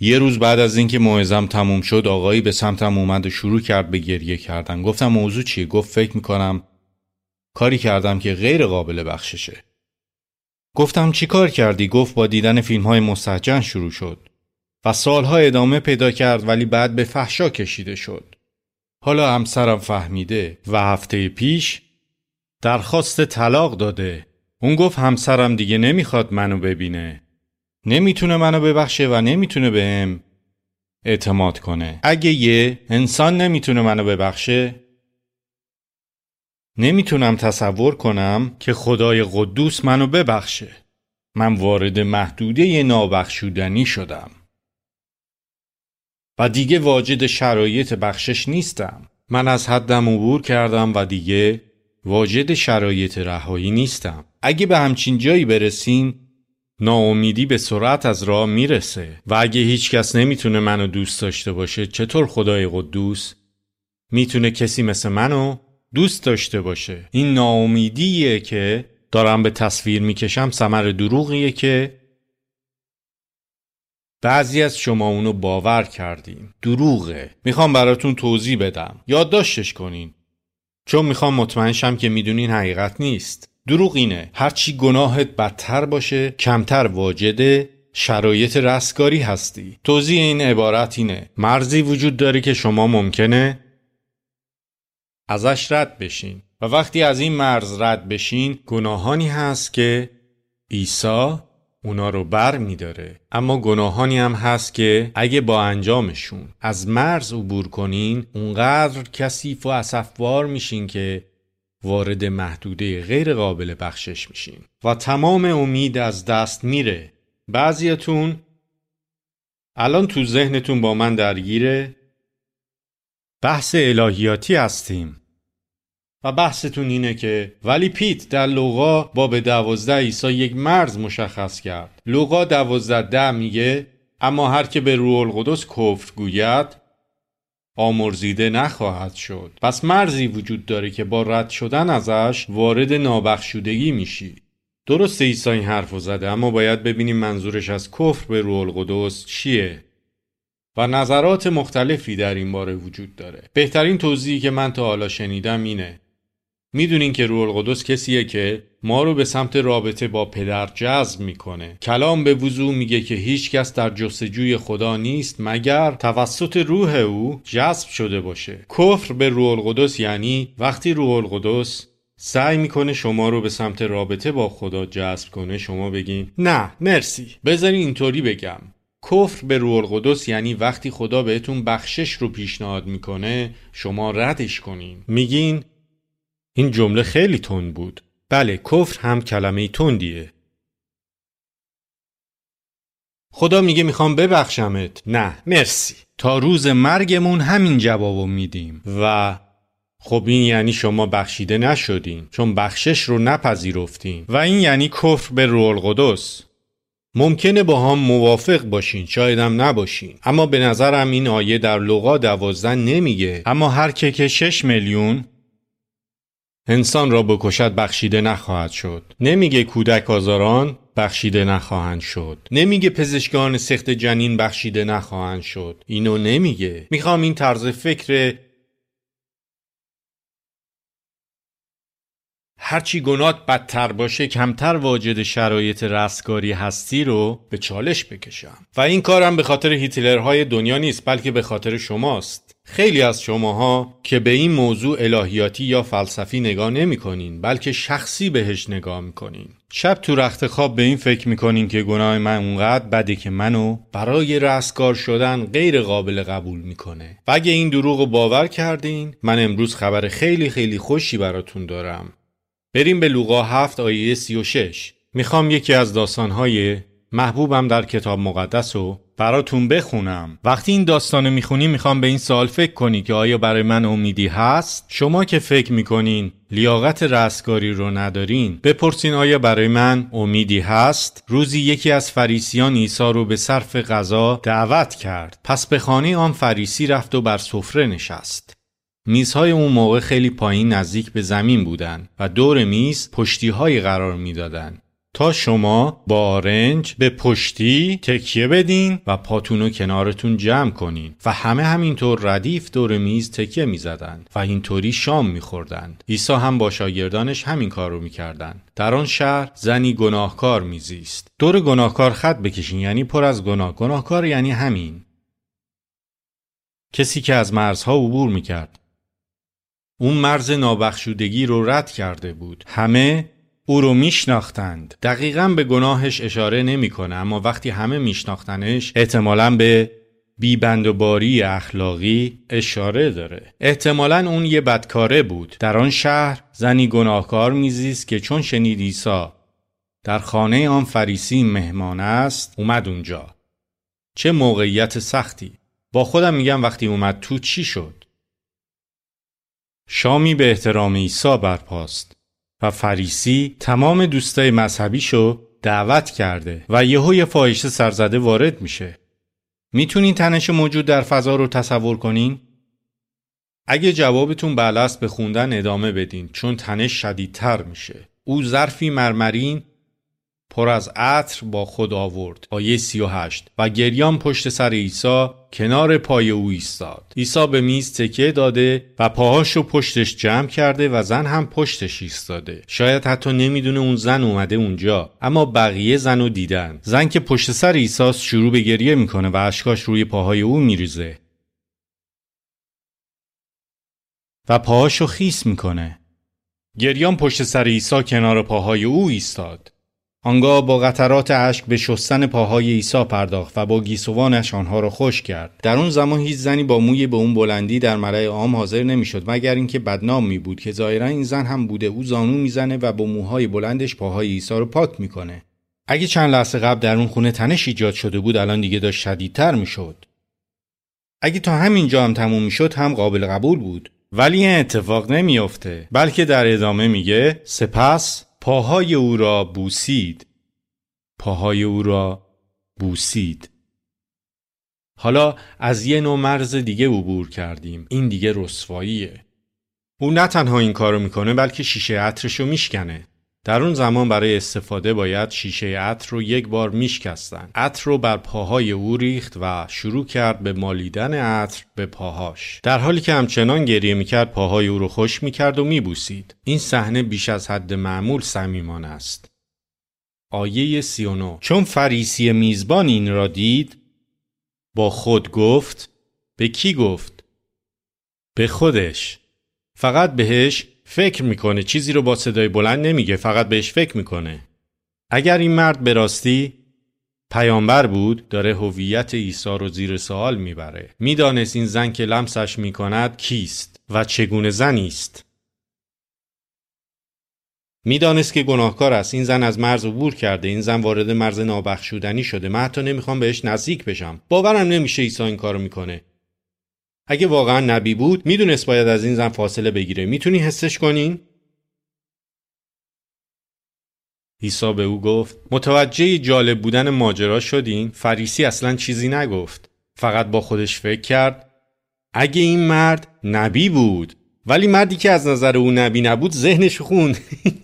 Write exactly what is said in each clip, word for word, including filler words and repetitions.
یه روز بعد از اینکه موعظه‌ام تموم شد، آقایی به سمتم اومد و شروع کرد به گریه کردن. گفتم موضوع چیه؟ گفت فکر میکنم کاری کردم که غیر قابل بخششه. گفتم چی کار کردی؟ گفت با دیدن فیلم های مستهجن شروع شد و سالها ادامه پیدا کرد، ولی بعد به فحشا کشیده شد. حالا همسرم فهمیده و هفته پیش درخواست طلاق داده. اون گفت همسرم دیگه نمیخواد منو ببینه، نمیتونه منو ببخشه و نمیتونه بهم اعتماد کنه. اگه یه انسان نمیتونه منو ببخشه، نمیتونم تصور کنم که خدای قدوس منو ببخشه. من وارد محدوده نابخشودنی شدم و دیگه واجد شرایط بخشش نیستم. من از حدم عبور کردم و دیگه واجد شرایط رهایی نیستم. اگه به همچین جایی برسیم، ناامیدی به سرعت از راه میرسه و اگه هیچ کس نمیتونه منو دوست داشته باشه، چطور خدای قدوس میتونه کسی مثل منو دوست داشته باشه؟ این ناامیدیه که دارم به تصویر میکشم ثمر دروغیه که بعضی از شما اونو باور کردین. دروغه. میخوام براتون توضیح بدم، یادداشتش کنین، چون میخوام مطمئن شم که میدونین حقیقت نیست. دروغ اینه هرچی گناهت بدتر باشه، کمتر واجد شرایط رستگاری هستی. توضیح این عبارت اینه: مرزی وجود داره که شما ممکنه ازش رد بشین و وقتی از این مرز رد بشین، گناهانی هست که عیسی اونا رو بر می داره، اما گناهانی هم هست که اگه با انجامشون از مرز عبور کنین، اونقدر کثیف و اسفبار میشین که وارد محدوده غیر قابل بخشش میشین و تمام امید از دست میره. بعضیتون الان تو ذهنتون با من درگیره بحث الهیاتی هستیم و بحثتون اینه که ولی پیت در لوقا باب دوازده عیسی یک مرز مشخص کرد. لوقا دوازده ده میگه اما هر که به روح القدس کفر گوید آمرزیده نخواهد شد. پس مرزی وجود داره که با رد شدن ازش وارد نابخشودگی میشی. درست عیسی این حرفو زده، اما باید ببینیم منظورش از کفر به روح القدس چیه و نظرات مختلفی در این باره وجود داره. بهترین توضیحی که من تا حالا شنیدم اینه: میدونین که روح القدس کسیه که ما رو به سمت رابطه با پدر جذب میکنه. کلام به وضوح میگه که هیچ کس در جستجوی خدا نیست مگر توسط روح او جذب شده باشه. کفر به روح القدس یعنی وقتی روح القدس سعی میکنه شما رو به سمت رابطه با خدا جذب کنه، شما بگین نه مرسی. بذارین اینطوری بگم، کفر به روح القدس یعنی وقتی خدا بهتون بخشش رو پیشنهاد میکنه، شما ردش کنین. میگین این جمله خیلی تند بود. بله، کفر هم کلمه تندیه. خدا میگه میخوام ببخشمت، نه مرسی. تا روز مرگمون همین جوابو میدیم و خب این یعنی شما بخشیده نشدین، چون بخشش رو نپذیرفتین و این یعنی کفر به روح القدس. ممکنه با هم موافق باشین، شاید هم نباشین، اما به نظرم این آیه در لوقا دوازده نمیگه اما هر که که شش میلیون انسان را بکشد بخشیده نخواهد شد. نمیگه کودک آزاران بخشیده نخواهند شد. نمیگه پزشکان سخت جنین بخشیده نخواهند شد. اینو نمیگه. میخوام این طرز فکر هرچی گناهت بدتر باشه کمتر واجد شرایط رستگاری هستی رو به چالش بکشم. و این کارم به خاطر هیتلرهای دنیا نیست، بلکه به خاطر شماست. خیلی از شماها که به این موضوع الهیاتی یا فلسفی نگاه نمی کنین، بلکه شخصی بهش نگاه می کنین. شب تو رخت خواب به این فکر می کنین که گناه من اونقدر بده که منو برای رستگار شدن غیر قابل قبول می کنه. و اگه این دروغ رو باور کردین، من امروز خبر خیلی خیلی خوشی براتون دارم. بریم به لوقا هفت آیه سی و شش. میخوام یکی از داستانهای محبوبم در کتاب مقدس رو براتون بخونم. وقتی این داستانو میخونی میخوام به این سوال فکر کنی که آیا برای من امیدی هست؟ شما که فکر میکنین لیاقت رستگاری رو ندارین، بپرسین آیا برای من امیدی هست؟ روزی یکی از فریسیان عیسی رو به صرف غذا دعوت کرد. پس به خانه آن فریسی رفت و بر سفره نشست. میزهای اون موقع خیلی پایین نزدیک به زمین بودن و دور میز پشتی‌های قرار میدادن. تا شما با آرنج به پشتی تکیه بدین و پاتونو کنارتون جمع کنین و همه همینطور ردیف دور میز تکیه میزدند و اینطوری شام میخوردند. عیسی هم با شاگردانش همین کار رو میکردن. در آن شهر زنی گناهکار میزیست. دور گناهکار خط بکشین، یعنی پر از گناه. گناهکار یعنی همین کسی که از مرزها عبور میکرد. اون مرز نابخشودگی رو رد کرده بود. همه او رو میشناختند. دقیقاً به گناهش اشاره نمیکنه، اما وقتی همه میشناختنش احتمالاً به بی‌بندوباری اخلاقی اشاره داره. احتمالاً اون یه بدکاره بود. در آن شهر زنی گناهکار میزیست که چون شنید عیسی در خانه آن فریسی مهمان است اومد اونجا. چه موقعیت سختی. با خودم میگم وقتی اومد تو چی شد؟ شامی به احترام عیسی برپاست و فریسی تمام دوستای مذهبیشو دعوت کرده و یهو یه فاحشه سرزده وارد میشه. میتونین تنش موجود در فضا رو تصور کنین؟ اگه جوابتون بله است به خوندن ادامه بدین چون تنش شدیدتر میشه. او ظرفی مرمرین پر از عطر با خود آورد. آیه سی و هشت. و گریان پشت سر عیسی کنار پای او ایستاد. عیسی به میز تکیه داده و پاهاشو پشتش جمع کرده و زن هم پشتش ایستاده. شاید حتی نمیدونه اون زن اومده اونجا، اما بقیه زنو دیدن. زن که پشت سر عیسی شروع به گریه میکنه و اشکاش روی پاهای او میریزه و پاهاشو خیس میکنه. گریان پشت سر عیسی کنار پاهای او ایستاد. آنگاه با قطرات اشک به شستن پاهای عیسی پرداخت و با گیسوانش آنها را خشک کرد. در اون زمان هیچ زنی با موی به اون بلندی در ملأ عام حاضر نمیشد مگر اینکه بدنام می بود که ظاهرا این زن هم بوده. او زانو میزنه و با موهای بلندش پاهای عیسی رو پاک میکنه. اگه چند لحظه قبل در اون خونه تنش ایجاد شده بود الان دیگه داشت شدیدتر میشد. اگه تا همینجا هم تموم میشد هم قابل قبول بود، ولی این اتفاق نمیافته، بلکه در ادامه میگه سپس پاهای او را بوسید. پاهای او را بوسید. حالا از یه نوع مرز دیگه عبور کردیم. این دیگه رسواییه. او نه تنها این کارو میکنه بلکه شیشه عطرشو میشکنه. در اون زمان برای استفاده باید شیشه عطر رو یک بار میشکستن. عطر رو بر پاهای او ریخت و شروع کرد به مالیدن عطر به پاهاش. در حالی که همچنان گریه میکرد پاهای او رو خشک میکرد و میبوسید. این صحنه بیش از حد معمول صمیمانه است. آیه سی و نه. چون فریسی میزبان این را دید با خود گفت. به کی گفت؟ به خودش. فقط بهش فکر میکنه، چیزی رو با صدای بلند نمیگه، فقط بهش فکر میکنه. اگر این مرد به راستی پیامبر بود داره هویت عیسی رو زیر سوال میبره. میدانست این زن که لمسش میکند کیست و چگونه زنی است. میدانست که گناهکار است. این زن از مرز عبور کرده. این زن وارد مرز نابخشودنی شده. من حتی نمیخوام بهش نزدیک بشم. باورم نمیشه عیسی این کارو میکنه. اگه واقعا نبی بود میدونست باید از این زن فاصله بگیره. میتونی حسش کنین؟ عیسی به او گفت متوجه جالب بودن ماجرا شدین؟ فریسی اصلا چیزی نگفت. فقط با خودش فکر کرد اگه این مرد نبی بود. ولی مردی که از نظر او نبی نبود ذهنش خوند.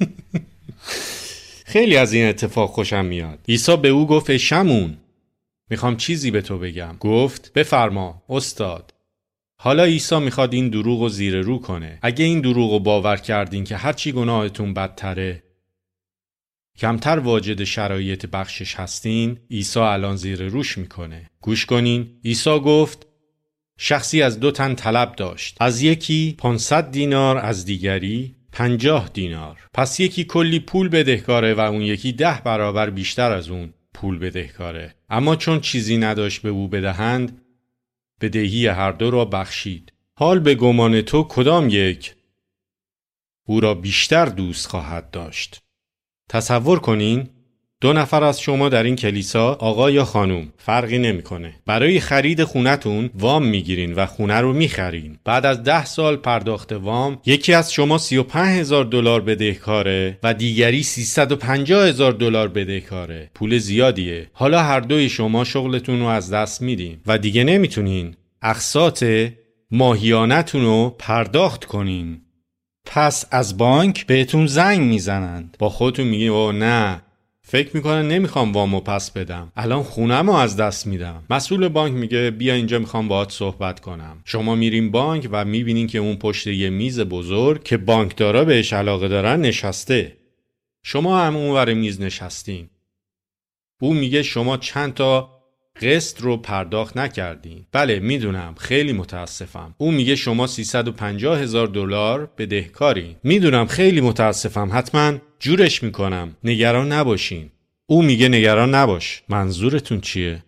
خیلی از این اتفاق خوشم میاد. عیسی به او گفت ای شمون، میخوام چیزی به تو بگم. گفت بفرما استاد. حالا عیسی میخواد این دروغ رو زیر رو کنه. اگه این دروغ رو باور کردین که هرچی گناهتون بدتره کمتر واجد شرایط بخشش هستین، عیسی الان زیر روش میکنه. گوش کنین. عیسی گفت شخصی از دو تن طلب داشت. از یکی پانصد دینار، از دیگری پنجاه دینار. پس یکی کلی پول بدهکاره و اون یکی ده برابر بیشتر از اون پول بدهکاره. اما چون چیزی نداشت به او بدهند بدهی هر دو را بخشید. حال به گمان تو کدام یک او را بیشتر دوست خواهد داشت؟ تصور کنین دو نفر از شما در این کلیسا، آقا یا خانوم، فرقی نمیکنه، برای خرید خونتون وام میگیرین و خونه رو میخرین. بعد از ده سال پرداخت وام یکی از شما سی و پنج هزار دلار بدهکاره و دیگری سیصد و پنجاه هزار دلار بدهکاره. پول زیادیه. حالا هر دوی شما شغلتون رو از دست میدین و دیگه نمیتونین اقساط ماهیانتون رو پرداخت کنین. پس از بانک بهتون زنگ میزنند. با خودتون میگین او نه، فکر میکنه نمیخوام وامو پس بدم. الان خونمو از دست میدم. مسئول بانک میگه بیا اینجا میخوام باهات صحبت کنم. شما میرین بانک و میبینین که اون پشت یه میز بزرگ که بانکدارا بهش علاقه دارن نشسته. شما هم اونور میز نشستین. او میگه شما چند تا قسط رو پرداخت نکردین. بله میدونم، خیلی متاسفم. او میگه شما سیصد و پنجاه هزار دلار بدهکارین. میدونم، خیلی متاسفم. حتما جورش میکنم. نگران نباشین. او میگه نگران نباش. منظورتون چیه؟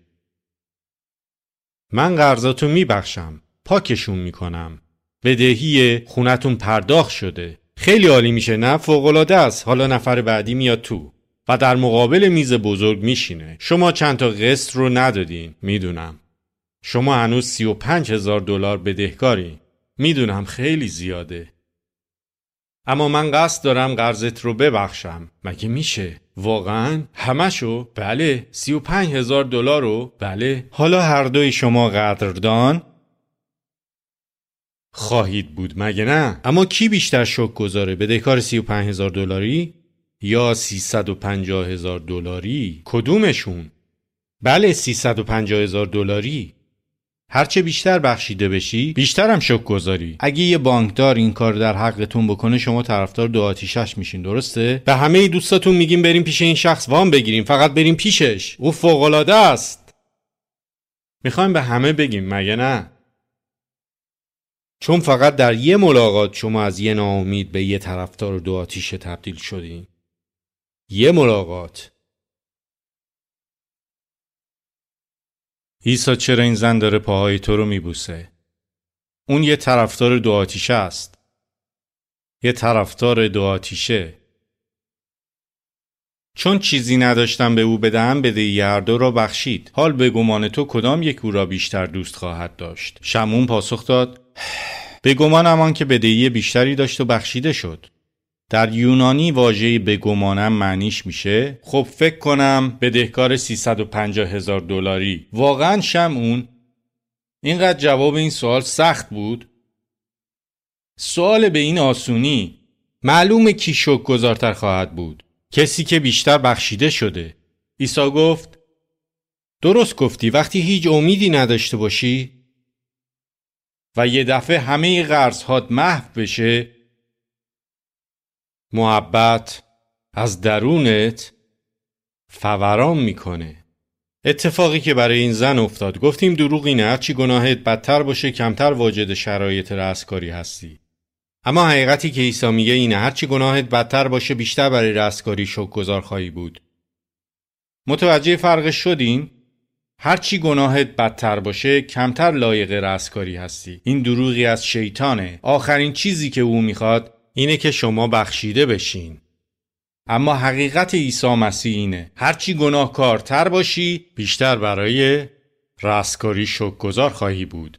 من قرضاتو میبخشم. پاکشون میکنم. بدهی خونتون پرداخت شده. خیلی عالی میشه نه؟ فوق‌العاده است. حالا نفر بعدی میاد تو و در مقابل میز بزرگ میشینه. شما چند تا قسط رو ندادین. میدونم. شما هنوز سی و پنج هزار دلار بدهکاری. میدونم خیلی زیاده. اما من قصد دارم قرضت رو ببخشم. مگه میشه؟ واقعاً؟ همشو؟ بله. سی و پنج هزار دلار رو؟ بله. حالا هر دوی شما قدردان خواهید بود مگه نه؟ اما کی بیشتر شوک گذاره؟ بدهکار سی و پنج هزار دلاری یا سیصد و پنجاه هزار دلاری؟ کدومشون؟ بله سیصد و پنجاه هزار دلاری. هرچه بیشتر بخشیده بشی بیشتر هم شوک گذاری. اگه یه بانکدار این کار در حقتون بکنه شما طرفدار دو آتیشش میشین، درسته؟ به همه دوستاتون میگیم بریم پیش این شخص وام بگیریم، فقط بریم پیشش. او فوق‌العاده است. میخوایم به همه بگیم مگه نه؟ چون فقط در یه ملاقات شما از یه ناامید به یه طرفدار دو آتیشه تبدیل شدین. یه ملاقات. عیسی چرا این زن داره پاهای تو رو میبوسه؟ اون یه طرفدار دو آتیشه است. یه طرفدار دو آتیشه. چون چیزی نداشتم به او بدهم بدهی هر دو را بخشید. حال به گمان تو کدام یک او را بیشتر دوست خواهد داشت؟ شمعون پاسخ داد به گمانم آن که بدهی بیشتری داشت و بخشیده شد. در یونانی واژه به گمانم معنیش میشه خب فکر کنم بدهکار سیصد و پنجاه هزار دلاری. واقعا شمعون اینقدر جواب این سوال سخت بود؟ سوال به این آسونی. معلومه کی شوک گذارتر خواهد بود؟ کسی که بیشتر بخشیده شده. عیسی گفت درست گفتی. وقتی هیچ امیدی نداشته باشی و یه دفعه همه قرض‌هات محو بشه، محبت از درونت فوران میکنه. اتفاقی که برای این زن افتاد. گفتیم دروغ اینه. هرچی گناهت بدتر باشه کمتر واجد شرایط رستگاری هستی. اما حقیقتی که عیسی میگه اینه. هرچی گناهت بدتر باشه بیشتر برای رستگاری شکرگزار خواهی بود. متوجه فرقش شدین؟ هرچی گناهت بدتر باشه کمتر لایق رستگاری هستی. این دروغی از شیطانه. آخرین چیزی که او میخواد اینه که شما بخشیده بشین. اما حقیقت عیسی مسیح اینه. هرچی گناهکارتر باشی بیشتر برای رستگاری شکرگزار خواهی بود.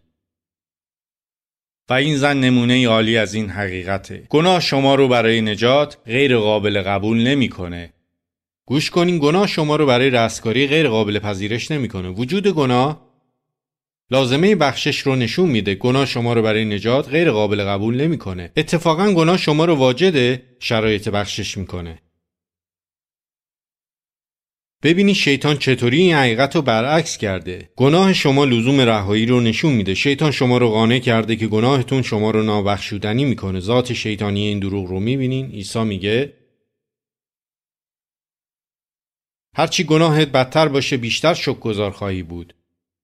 و این زن نمونه عالی از این حقیقته. گناه شما رو برای نجات غیر قابل قبول نمیکنه. گوش کنین، گناه شما رو برای رستگاری غیر قابل پذیرش نمیکنه. وجود گناه لازمه بخشش رو نشون میده. گناه شما رو برای نجات غیر قابل قبول نمیکنه. اتفاقا گناه شما رو واجد شرایط بخشش میکنه. ببینی شیطان چطوری این حقیقت رو برعکس کرده. گناه شما لزوم رهایی رو نشون میده. شیطان شما رو قانع کرده که گناهتون شما رو نابخشودنی میکنه. ذات شیطانی این دروغ رو میبینین. عیسی میگه هرچی گناهت بدتر باشه بیشتر شکرگزار خواهی بود.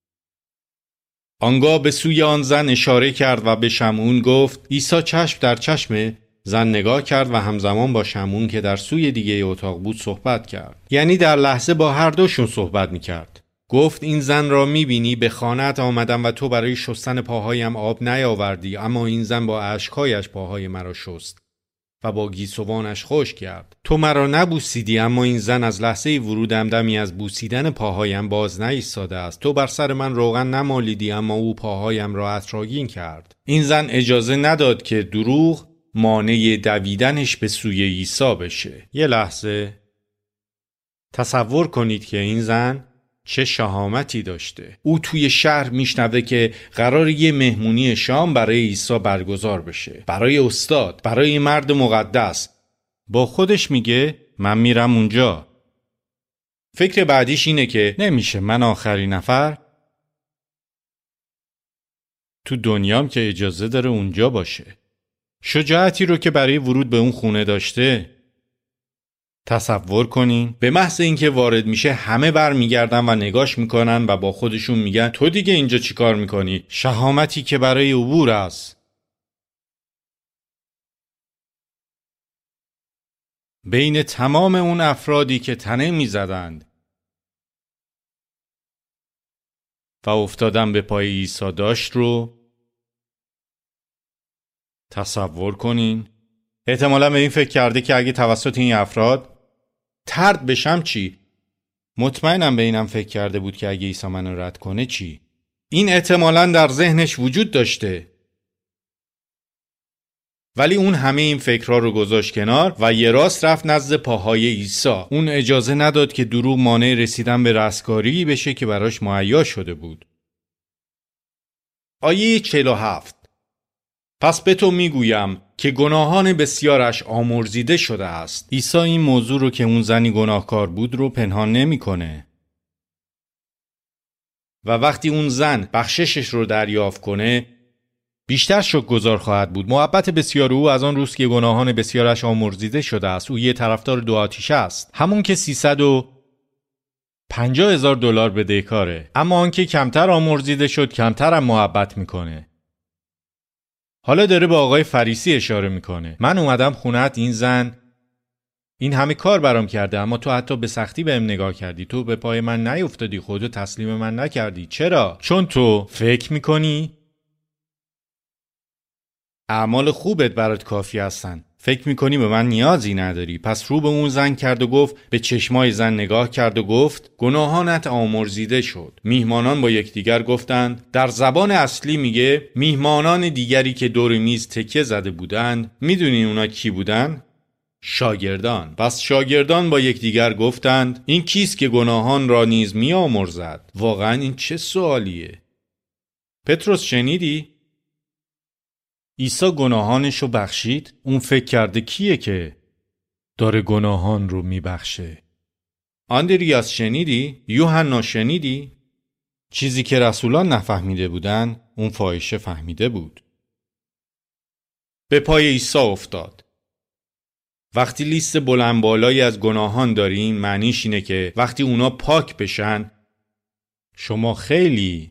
آنگاه به سوی آن زن اشاره کرد و به شمعون گفت. عیسی چشم در چشم زن نگاه کرد و همزمان با شمعون که در سوی دیگه اتاق بود صحبت کرد. یعنی در لحظه با هر دوشون صحبت میکرد. گفت این زن را میبینی؟ به خانه‌ات آمدم و تو برای شستن پاهایم آب نیاوردی، اما این زن با اشکهایش پاهای مرا شست و با گیسوانش خشک کرد. تو مرا نبوسیدی، اما این زن از لحظه ورودم دمی از بوسیدن پاهایم باز نایستاده است. تو بر سر من روغن نمالیدی، اما او پاهایم را عطرآگین کرد. این زن اجازه نداد که دروغ مانع دویدنش به سوی عیسی بشه. یه لحظه تصور کنید که این زن چه شهامتی داشته. او توی شهر میشنوه که قرار یه مهمونی شام برای عیسی برگزار بشه، برای استاد، برای مرد مقدس. با خودش میگه من میرم اونجا. فکر بعدیش اینه که نمیشه من آخرین نفر تو دنیام که اجازه داره اونجا باشه. شجاعتی رو که برای ورود به اون خونه داشته. تصور کنین به محض اینکه وارد میشه همه برمیگردن و نگاش میکنن و با خودشون میگن تو دیگه اینجا چی کار میکنی؟ شهامتی که برای عبور است. بین تمام اون افرادی که تنه میزدند و افتادن به پای عیسی داشت رو تصور کنین. احتمالا به این فکر کرده که اگه توسط این افراد طرد بشم چی؟ مطمئنم به اینم فکر کرده بود که اگه عیسی منو رد کنه چی؟ این احتمالا در ذهنش وجود داشته. ولی اون همه این فکرها رو گذاشت کنار و یه راست رفت نزد پاهای عیسی. اون اجازه نداد که دروغ مانع رسیدن به رستگاری بشه که براش مهیا شده بود. آیه چهل و هفت. پس به تو میگویم که گناهان بسیارش آمرزیده شده است. عیسی این موضوع رو که اون زنی گناهکار بود رو پنهان نمی‌کنه. و وقتی اون زن بخششش رو دریافت کنه بیشتر شکرگزار خواهد بود. محبت بسیار او از آن روز که گناهان بسیارش آمرزیده شده است. او یه طرفدار دو آتیشه است. همون که سیصد و پنجاه هزار دلار بدهکاره. اما آن که کمتر آمرزیده شد کمتر هم محبت میکنه. حالا داره به آقای فریسی اشاره میکنه. من اومدم خونت، این زن این همه کار برام کرده اما تو حتی به سختی بهم نگاه کردی. تو به پای من نیفتادی، خودت تسلیم من نکردی. چرا؟ چون تو فکر میکنی اعمال خوبت برات کافی هستن. فکر میکنی به من نیازی نداری. پس رو به اون زن کرد و گفت، به چشمای زن نگاه کرد و گفت گناهانت آمرزیده شد. میهمانان با یکدیگر گفتند، در زبان اصلی میگه میهمانان دیگری که دور میز تکیه زده بودند. میدونین اونا کی بودن؟ شاگردان. پس شاگردان با یکدیگر گفتند، این کیست که گناهان را نیز میآمرزد؟ واقعا این چه سوالیه؟ پتروس شنیدی؟ عیسی گناهانشو بخشید. اون فکر کرده کیه که داره گناهان رو میبخشه؟ آندریاس شنیدی؟ یوحنا شنیدی؟ چیزی که رسولان نفهمیده بودن اون فاحشه فهمیده بود. به پای عیسی افتاد. وقتی لیست بلند بالایی از گناهان دارین معنیش اینه که وقتی اونا پاک بشن شما خیلی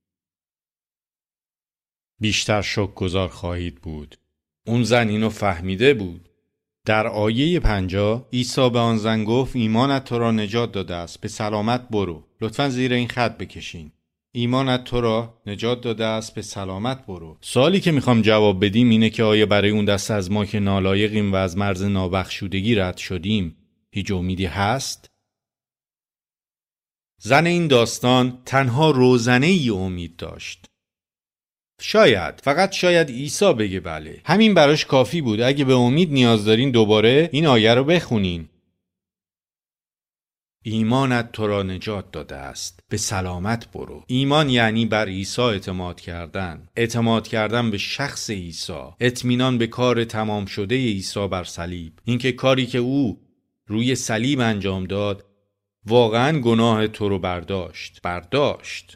بیشتر شکرگزار خواهید بود. اون زن اینو فهمیده بود. در آیه پنجاه عیسی به آن زن گفت، ایمانت تو را نجات داده است، به سلامت برو. لطفاً زیر این خط بکشین. ایمانت تو را نجات داده است، به سلامت برو. سوالی که میخوام جواب بدیم اینه که آیا برای اون دست از ما که نالایقیم و از مرز نابخشودگی رد شدیم هیچ امیدی هست؟ زن این داستان تنها روزنه ای امید داشت. شاید، فقط شاید عیسی بگه بله. همین براش کافی بود. اگه به امید نیاز دارین دوباره این آیه رو بخونین. ایمانت تو را نجات داده است، به سلامت برو. ایمان یعنی بر عیسی اعتماد کردن. اعتماد کردن به شخص عیسی. اطمینان به کار تمام شده عیسی بر صلیب. اینکه کاری که او روی صلیب انجام داد واقعاً گناه تو رو برداشت. برداشت.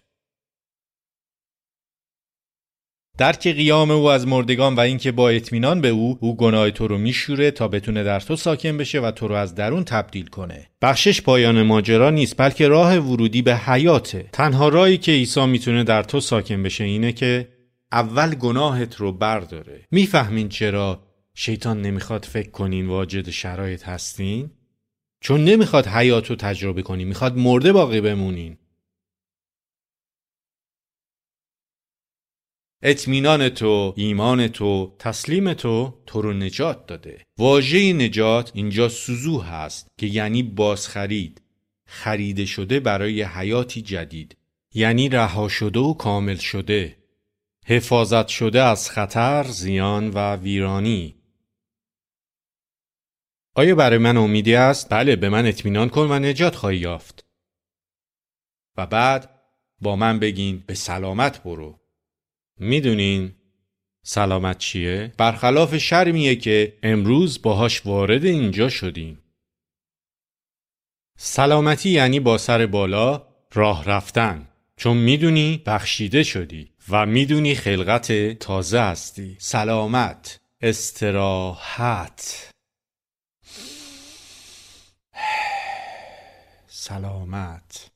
درک قیام او از مردگان و اینکه با اطمینان به او او گناه تو رو میشوره تا بتونه در تو ساکن بشه و تو رو از درون تبدیل کنه. بخشش پایان ماجرا نیست، بلکه راه ورودی به حیاته. تنها راهی که عیسی میتونه در تو ساکن بشه اینه که اول گناهت رو برداره. میفهمین چرا شیطان نمیخواد فکر کنین واجد شرایط هستین؟ چون نمیخواد حیات رو تجربه کنین، میخواد مرده باقی بمونین. اطمینان تو، ایمان تو، تسلیم تو تو رو نجات داده. واژه نجات اینجا سوزو هست که یعنی بازخرید، خریده شده برای حیاتی جدید. یعنی رها شده و کامل شده، حفاظت شده از خطر، زیان و ویرانی. آیا برای من امیدی است؟ بله، به من اطمینان کن و نجات خواهی یافت. و بعد با من بگین به سلامت برو. میدونین سلامت چیه؟ برخلاف شرمیه که امروز باهاش وارد اینجا شدیم. سلامتی یعنی با سر بالا راه رفتن، چون میدونی بخشیده شدی و میدونی خلقت تازه هستی. سلامت، استراحت. سلامت.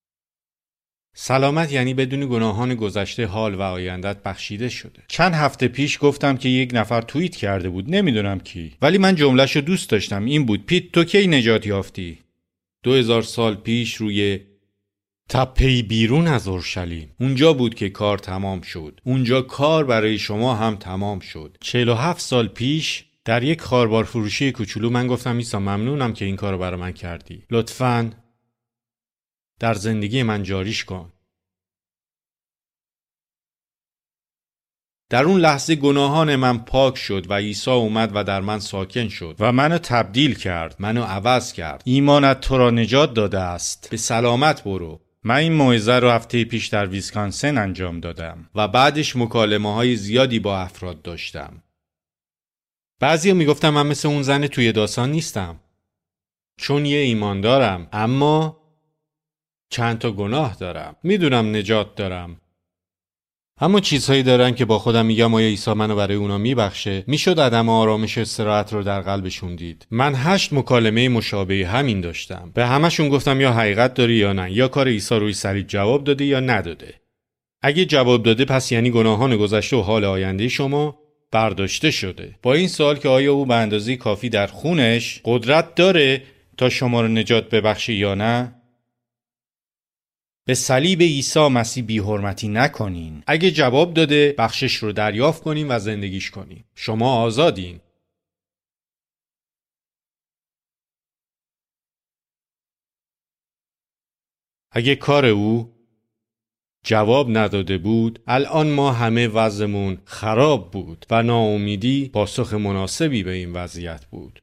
سلامت یعنی بدون گناهان گذشته، حال و آیندت بخشیده شده. چند هفته پیش گفتم که یک نفر توییت کرده بود، نمیدونم کی، ولی من جمله‌شو دوست داشتم. این بود: پیت تو کی نجات یافتی؟ دو هزار سال پیش روی تپه‌ای بیرون از اورشلیم. اونجا بود که کار تمام شد. اونجا کار برای شما هم تمام شد. چهل و هفت سال پیش در یک خاربار فروشی کوچولو من گفتم عیسی ممنونم که این کارو برای من کردی. لطفاً در زندگی من جاریش کن. در اون لحظه گناهان من پاک شد و عیسی اومد و در من ساکن شد و منو تبدیل کرد، منو عوض کرد. ایمانت تو را نجات داده است. به سلامت برو. من این موعظه رو هفته پیش در ویسکانسن انجام دادم و بعدش مکالمه های زیادی با افراد داشتم. بعضیا میگفتم من مثل اون زن توی داستان نیستم، چون یه ایمان دارم اما چند تا گناه دارم. میدونم نجات دارم، اما چیزهایی دارن که با خودم میگم آیا عیسی منو برای اونا میبخشه؟ میشد عدم آرامش و استراحت رو در قلبشون دید. من هشت مکالمه مشابه همین داشتم. به همشون گفتم یا حقیقت داری یا نه، یا کار عیسی روی صلیب جواب داده یا نداده. اگه جواب داده پس یعنی گناهان گذشته و حال آینده شما برداشته شده. با این سوال که آیا او به اندازه کافی در خونش قدرت داره تا شما رو نجات ببخشه یا نه؟ به صلیب عیسی مسیح بی‌حرمتی نکنین. اگه جواب داده بخشش رو دریافت کنین و زندگیش کنین. شما آزادین. اگه کار او جواب نداده بود الان ما همه وضعمون خراب بود و ناامیدی پاسخ مناسبی به این وضعیت بود.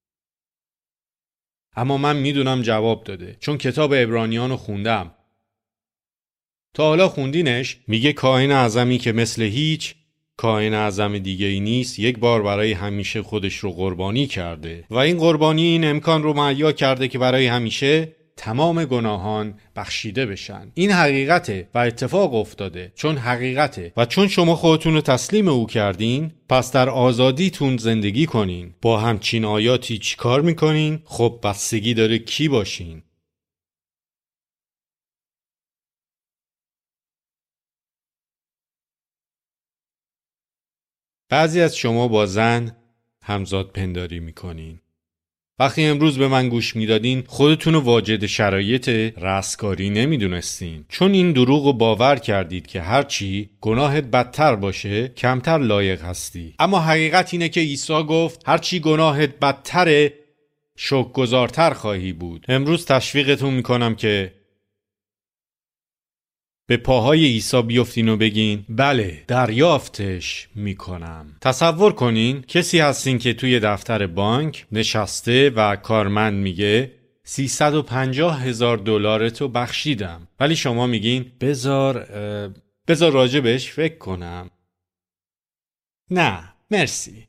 اما من میدونم جواب داده، چون کتاب عبرانیان رو خوندم. تا حالا خوندینش؟ میگه کاهن اعظمی که مثل هیچ کاهن اعظم دیگه ای نیست، یک بار برای همیشه خودش رو قربانی کرده و این قربانی این امکان رو مهیا کرده که برای همیشه تمام گناهان بخشیده بشن. این حقیقته و اتفاق افتاده، چون حقیقته و چون شما خودتون رو تسلیم او کردین، پس در آزادیتون زندگی کنین. با همچین آیاتی چی کار میکنین؟ خب بستگی داره کی باشین. بعضی از شما با زن همزاد پنداری میکنین. وقتی امروز به من گوش میدادین خودتون رو واجد شرایط رستگاری نمیدونستین، چون این دروغ رو باور کردید که هرچی گناهت بدتر باشه کمتر لایق هستی. اما حقیقت اینه که عیسی گفت هرچی گناهت بدتره شکرگزارتر خواهی بود. امروز تشویقتون میکنم که به پاهای عیسی بیفتین و بگین بله دریافتش میکنم. تصور کنین کسی هستین که توی دفتر بانک نشسته و کارمند میگه سیصد و پنجاه هزار دلارتو بخشیدم، ولی شما میگین بذار بذار راجبش فکر کنم. نه مرسی.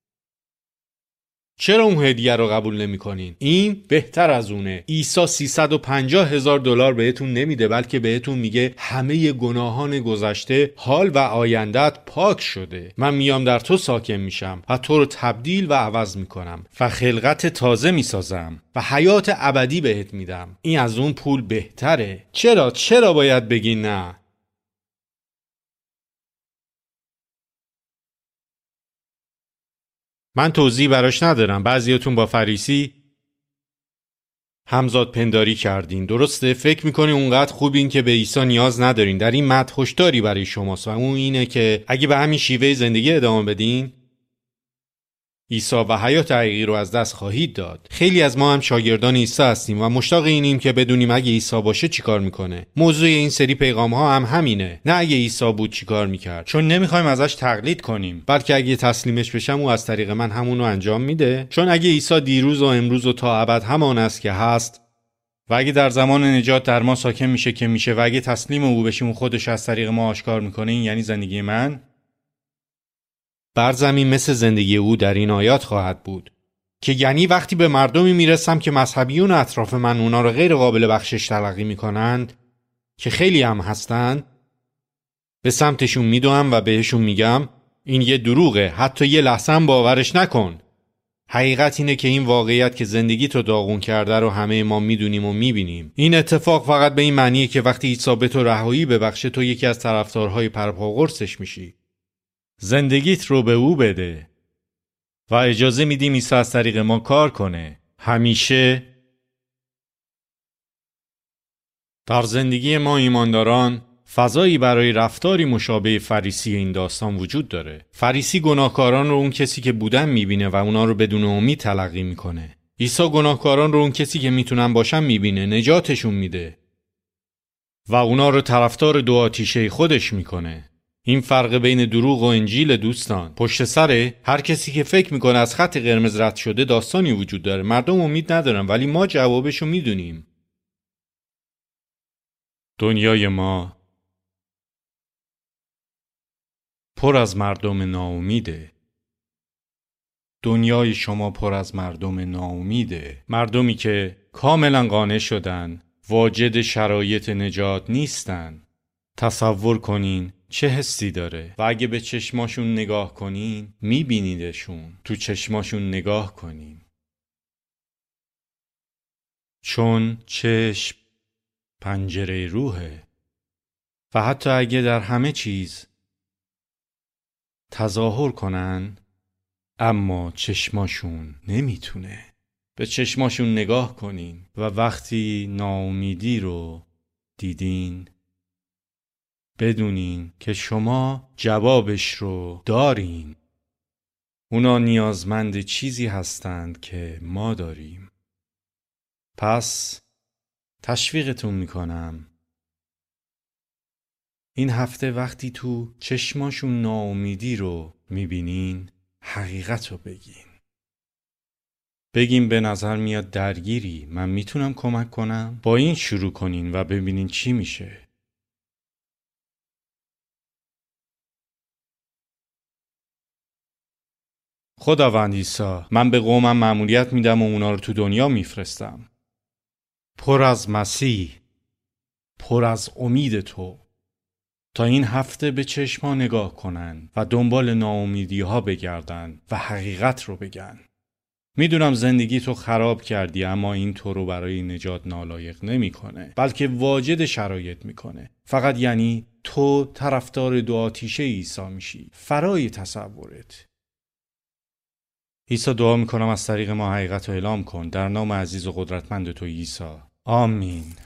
چرا اون هدیه رو قبول نمی کنین؟ این بهتر از اونه. عیسی سیصد و پنجاه هزار دلار بهتون نمیده، بلکه بهتون میگه همه گناهان گذشته، حال و آیندت پاک شده. من میام در تو ساکن میشم و تو رو تبدیل و عوض میکنم و خلقت تازه میسازم و حیات ابدی بهت میدم. این از اون پول بهتره. چرا چرا باید بگین نه؟ من توضیح براش ندارم. بعضیاتون با فریسی همزاد پنداری کردین. درسته؟ فکر میکنی اونقدر خوبین که به عیسی نیاز ندارین. در این متن هشداری برای شماست و اون اینه که اگه به همین شیوه زندگی ادامه بدین عیسی و حیات حقیقی رو از دست خواهید داد. خیلی از ما هم شاگردان عیسی هستیم و مشتاق اینیم که بدونیم اگه عیسی باشه چیکار میکنه. موضوع این سری پیغام ها هم همینه. نه اگه عیسی بود چیکار میکرد، چون نمیخوایم ازش تقلید کنیم، بلکه اگه تسلیمش بشم او از طریق من همون رو انجام میده. چون اگه عیسی دیروز و امروز و تا ابد همان است که هست و اگه در زمان نجات در ما ساکن میشه که میشه و اگه تسلیم او بشیم و خودش از طریق ما آشکار میکنه، این یعنی زندگی من بر زمین مثل زندگی او در این آیات خواهد بود. که یعنی وقتی به مردمی میرسم که مذهبیون اطراف من اونا رو غیر قابل بخشش تلقی میکنند که خیلی هم هستند، به سمتشون میدوم و بهشون میگم این یه دروغه، حتی یه لحظه هم باورش نکن. حقیقت اینه که این واقعیت که زندگی تو داغون کرده رو همه ما میدونیم و میبینیم. این اتفاق فقط به این معنیه که وقتی عیسی به تو رهایی ببخشه تو یکی از طرفدارهای پرپاقرصش میشی. زندگیت رو به او بده و اجازه میدیم عیسی از طریق ما کار کنه. همیشه در زندگی ما ایمانداران فضایی برای رفتاری مشابه فریسی این داستان وجود داره. فریسی گناهکاران رو اون کسی که بودن میبینه و اونا رو بدون امید تلقی میکنه. عیسی گناهکاران رو اون کسی که میتونن باشن میبینه، نجاتشون میده و اونا رو طرفدار دو آتیشه خودش میکنه. این فرق بین دروغ و انجیل دوستان. پشت سر هر کسی که فکر میکنه از خط قرمز رد شده داستانی وجود داره. مردم امید ندارن ولی ما جوابشو میدونیم. دنیای ما پر از مردم ناامیده. دنیای شما پر از مردم ناامیده. مردمی که کاملا قانع شدن واجد شرایط نجات نیستن. تصور کنین چه حسی داره و اگه به چشماشون نگاه کنین میبینیدشون. تو چشماشون نگاه کنین، چون چشم پنجره روحه و حتی اگه در همه چیز تظاهر کنن اما چشماشون نمیتونه. به چشماشون نگاه کنین و وقتی ناامیدی رو دیدین بدونین که شما جوابش رو دارین. اونا نیازمند چیزی هستند که ما داریم. پس تشویقتون میکنم این هفته وقتی تو چشماشون ناامیدی رو میبینین حقیقت رو بگین. بگین به نظر میاد درگیری، من میتونم کمک کنم؟ با این شروع کنین و ببینین چی میشه. خداوند عیسی، من به قومم مأموریت میدم و اونا رو تو دنیا میفرستم پر از مسیح، پر از امید تو، تا این هفته به چشما نگاه کنن و دنبال ناامیدی ها بگردن و حقیقت رو بگن. میدونم زندگی تو خراب کردی اما این تو رو برای نجات نالایق نمی کنه بلکه واجد شرایط میکنه. فقط یعنی تو طرفدار دو آتیشه عیسی میشی، فرای تصورت. عیسی دعا میکنم از طریق ما حقیقت رو اعلام کن. در نام عزیز و قدرتمند تو عیسی، آمین.